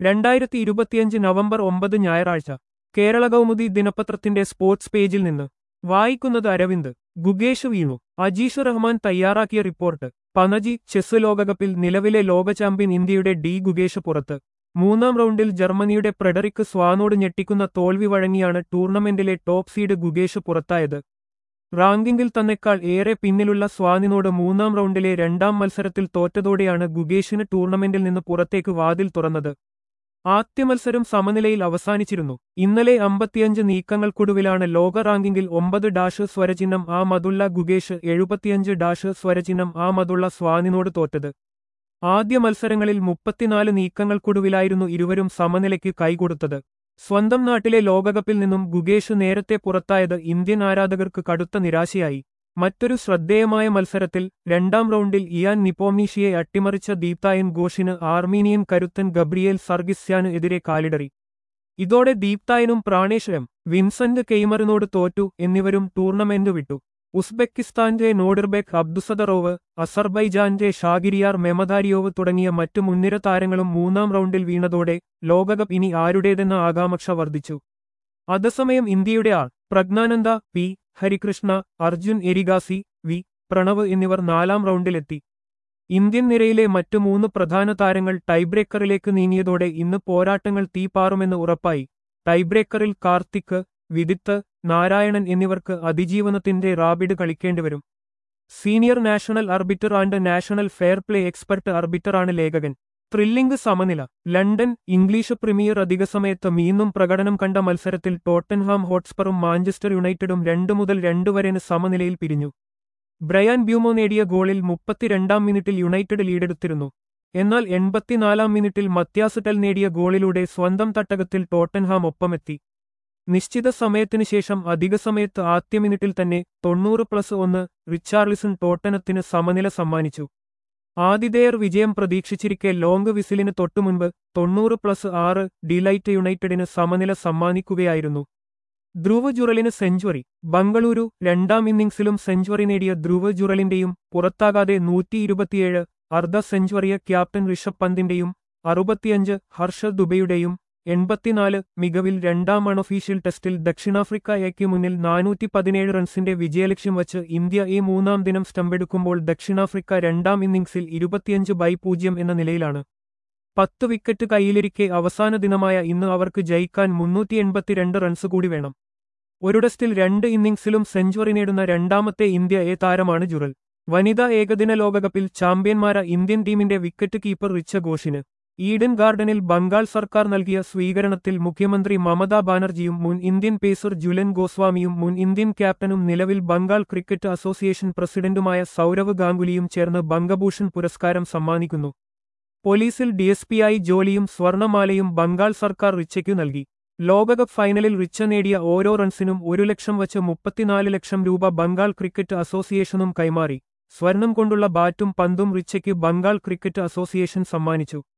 2025 November 9 ഞായറാഴ്ച കേരള കൗമുദി ദിനപത്രത്തിന്റെ sports പേജിൽ നിന്ന് വായിക്കുന്നത് അരവിന്ദ്. ഗുകേഷ് വീണു. അജീഷ് റഹ്മാൻ തയ്യാറാക്കിയ റിപ്പോർട്ട്. പനജി. ചെസ് ലോകകപ്പിൽ നിലവിലെ ലോക ചാമ്പ്യൻ ഇന്ത്യയുടെ ഡി ഗുകേഷ് പുറത്ത്. മൂന്നാം റൗണ്ടിൽ ജർമ്മനിയുടെ ഫ്രെഡറിക് സ്വാനോട് ഞെട്ടിക്കുന്ന തോൽവി വഴങ്ങിയാണ് ടൂർണമെന്റിലെ ടോപ്പ് സീഡ് ഗുകേഷ് പുറത്തായത്. റാങ്കിങ്ങിൽ തന്നെക്കാൾ ഏറെ പിന്നിലുള്ള സ്വാനിനോട് മൂന്നാം റൗണ്ടിലെ രണ്ടാം മത്സരത്തിൽ തോറ്റതോടെയാണ് ഗുകേഷിന് ടൂർണമെന്റിൽ നിന്ന് പുറത്തേക്ക് വാതിൽ തുറന്നത്. ആദ്യ മത്സരം സമനിലയിൽ അവസാനിച്ചിരുന്നു. ഇന്നലെ 55 നീക്കങ്ങൾക്കൊടുവിലാണ് ലോക റാങ്കിങ്ങിൽ 9 സ്വരചിഹ്നം ആ മതുള്ള ഗുകേഷ് 75 സ്വരചിഹ്നം ആ മതുള്ള സ്വാനിനോട് തോറ്റത്. ആദ്യ മത്സരങ്ങളിൽ 34 നീക്കങ്ങൾക്കൊടുവിലായിരുന്നു ഇരുവരും സമനിലയ്ക്ക് കൈകൊടുത്തത്. സ്വന്തം നാട്ടിലെ ലോകകപ്പിൽ നിന്നും ഗുകേഷ് നേരത്തെ പുറത്തായത് ഇന്ത്യൻ ആരാധകർക്ക് കടുത്ത നിരാശയായി. മറ്റൊരു ശ്രദ്ധേയമായ മത്സരത്തിൽ രണ്ടാം റൗണ്ടിൽ ഇയാൻ നിപ്പോംനീഷിയെ അട്ടിമറിച്ച ദീപ്തായൻ ഘോഷിന് ആർമീനിയൻ കരുത്തൻ ഗബ്രിയേൽ സർഗിസ്യാന് എതിരെ കാലിടറി. ഇതോടെ ദീപ്തായനും പ്രാണേഷ് എം. വിൻസെന്റ് കെയ്മറിനോട് തോറ്റു. എന്നിവരും ടൂർണമെന്റ് വിട്ടു. ഉസ്ബെക്കിസ്ഥാന്റെ നോഡിർബെക് അബ്ദുസദറോവ്, അസർബൈജാന്റെ ഷാഗിരിയാർ മെമദാരിയോവ് തുടങ്ങിയ മറ്റു മുൻനിര താരങ്ങളും മൂന്നാം റൗണ്ടിൽ വീണതോടെ ലോകകപ്പ് ഇനി ആരുടേതെന്ന ആകാംക്ഷ വർദ്ധിച്ചു. അതേസമയം ഇന്ത്യയുടെ R. Praggnanandhaa, P. Harikrishna, Arjun Erigaisi, V. Pranav എന്നിവർ നാലാം റൗണ്ടിലെത്തി. ഇന്ത്യൻ നിരയിലെ മറ്റു 3 പ്രധാന താരങ്ങൾ ടൈബ്രേക്കറിലേക്ക് നീങ്ങിയതോടെ ഇന്ന് പോരാട്ടങ്ങൾ തീപാറുമെന്ന് ഉറപ്പായി. ടൈബ്രേക്കറിൽ കാർത്തിക്, വിദിത്ത്, നാരായണൻ എന്നിവർക്ക് അതിജീവനത്തിന്റെ റാബിഡ് കളിക്കേണ്ടിവരും. Senior national arbiter and national fair play expert ആർബിറ്ററാണ് ലേഖകൻ. ത്രില്ലിംഗ് സമനില. ലണ്ടൻ. ഇംഗ്ലീഷ് പ്രീമിയർ അധികസമയത്ത് മീന്നും പ്രകടനം കണ്ട മത്സരത്തിൽ ടോട്ടൻഹാം ഹോട്ട്സ്പറും മാഞ്ചസ്റ്റർ യുണൈറ്റഡും 2-2 വരെ സമനിലയിൽ പിരിഞ്ഞു. ബ്രയാൻ ബ്യൂമോ നേടിയ ഗോളിൽ 32-ാം മിനിറ്റിൽ യുണൈറ്റഡ് ലീഡെടുത്തിരുന്നു. എന്നാൽ 84-ാം മിനിറ്റിൽ മത്യാസ് ടെൽ നേടിയ ഗോളിലൂടെ സ്വന്തം തട്ടകത്തിൽ ടോട്ടൻഹാം ഒപ്പമെത്തി. നിശ്ചിത സമയത്തിനു ശേഷം അധികസമയത്ത് ആദ്യ മിനിറ്റിൽ തന്നെ 90+1 റിച്ചാർലിസൺ ടോട്ടനത്തിന് സമനില സമ്മാനിച്ചു. ആതിഥേയർ വിജയം പ്രതീക്ഷിച്ചിരിക്കെ ലോങ് വിസിലിന് തൊട്ടുമുൻപ് 90+6 ഡിലൈറ്റ് യുണൈറ്റഡിന് സമനില സമ്മാനിക്കുകയായിരുന്നു. ധ്രുവ് ജുറലിന് സെഞ്ചുറി. ബംഗളൂരു. രണ്ടാം ഇന്നിംഗ്സിലും സെഞ്ചുറി നേടിയ ധ്രുവ് ജുറലിന്റെയും പുറത്താകാതെ 127 അർദ്ധ സെഞ്ചുറിയ ക്യാപ്റ്റൻ ഋഷഭ് പന്തിന്റെയും 65 ഹർഷദ് ദുബെയുടെയും 84 മികവിൽ രണ്ടാം അൺഒഫീഷ്യൽ ടെസ്റ്റിൽ ദക്ഷിണാഫ്രിക്കയ്ക്ക് മുന്നിൽ 417 റൺസിന്റെ വിജയലക്ഷ്യം വച്ച് ഇന്ത്യ മൂന്നാം ദിനം സ്റ്റമ്പെടുക്കുമ്പോൾ ദക്ഷിണാഫ്രിക്ക രണ്ടാം ഇന്നിംഗ്സിൽ 25/0 എന്ന നിലയിലാണ്. 10 വിക്കറ്റ് കൈയിലിരിക്കെ അവസാന ദിനമായ ഇന്ന് അവർക്ക് ജയിക്കാൻ 382 റൺസ് കൂടി വേണം. ഒരു ടെസ്റ്റിൽ 2 ഇന്നിംഗ്സിലും സെഞ്ചുറി നേടുന്ന രണ്ടാമത്തെ ഇന്ത്യ താരമാണ് ജുറൽ. വനിതാ ഏകദിന ലോകകപ്പിൽ ചാമ്പ്യന്മാര ഇന്ത്യൻ ടീമിന്റെ വിക്കറ്റ് കീപ്പർ റിച്ച ഘോഷിന് ഈഡൻ ഗാർഡനിൽ ബംഗാൾ സർക്കാർ നൽകിയ സ്വീകരണത്തിൽ മുഖ്യമന്ത്രി മമതാ ബാനർജിയും മുൻ ഇന്ത്യൻ പേസർ ജുലൻ ഗോസ്വാമിയും മുൻ ഇന്ത്യൻ ക്യാപ്റ്റനും നിലവിൽ ബംഗാൾ ക്രിക്കറ്റ് അസോസിയേഷൻ പ്രസിഡന്റുമായ സൗരവ് ഗാംഗുലിയും ചേർന്ന് ബംഗഭൂഷൺ പുരസ്കാരം സമ്മാനിക്കുന്നു. പോലീസിൽ ഡിഎസ്പിയായി ജോലിയും സ്വർണമാലയും ബംഗാൾ സർക്കാർ റിച്ചയ്ക്കു നൽകി. ലോകകപ്പ് ഫൈനലിൽ റിച്ച നേടിയ ഓരോ റൺസിനും 1 ലക്ഷം വച്ച് 34 ലക്ഷം രൂപ ബംഗാൾ ക്രിക്കറ്റ് അസോസിയേഷനും കൈമാറി. സ്വർണം കൊണ്ടുള്ള ബാറ്റും പന്തും റിച്ചയ്ക്ക് ബംഗാൾ ക്രിക്കറ്റ് അസോസിയേഷൻ സമ്മാനിച്ചു.